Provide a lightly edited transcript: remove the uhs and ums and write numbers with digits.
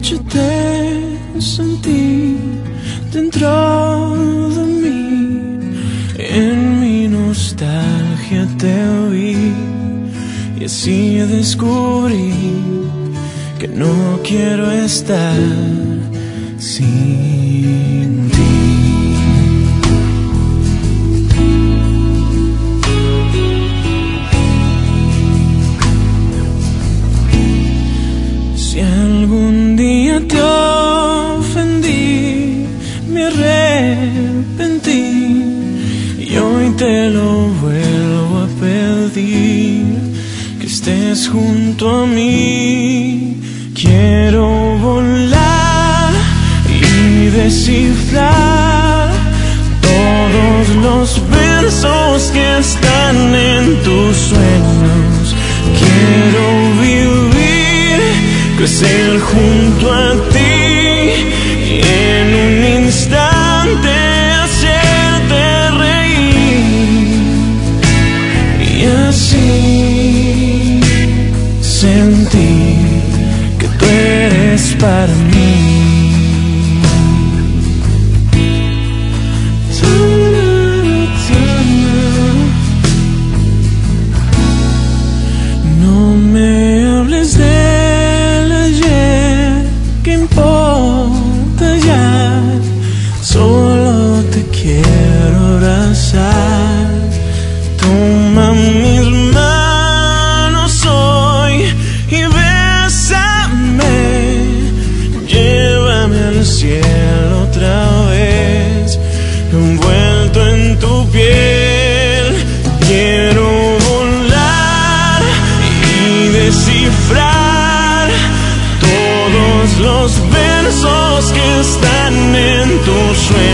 noche te sentí dentro de mí, en mi nostalgia te vi, y así descubrí que no quiero estar sin ti. Si algún día te ofendí, me arrepentí y hoy te lo vuelvo a pedir, que estés junto a mí. Quiero volar y descifrar todos los versos que están en tus sueños. Quiero vivir, crecer junto a ti y en un instante hacerte reír, y así sentir que tú eres para mí. No me hables del ayer, ¿qué importa ya? Solo te quiero abrazar. Toma mis manos hoy y bésame, llévame al cielo otra vez, envuelto en tu piel. Quiero volar y descifrar todos los versos que están en tus sueños.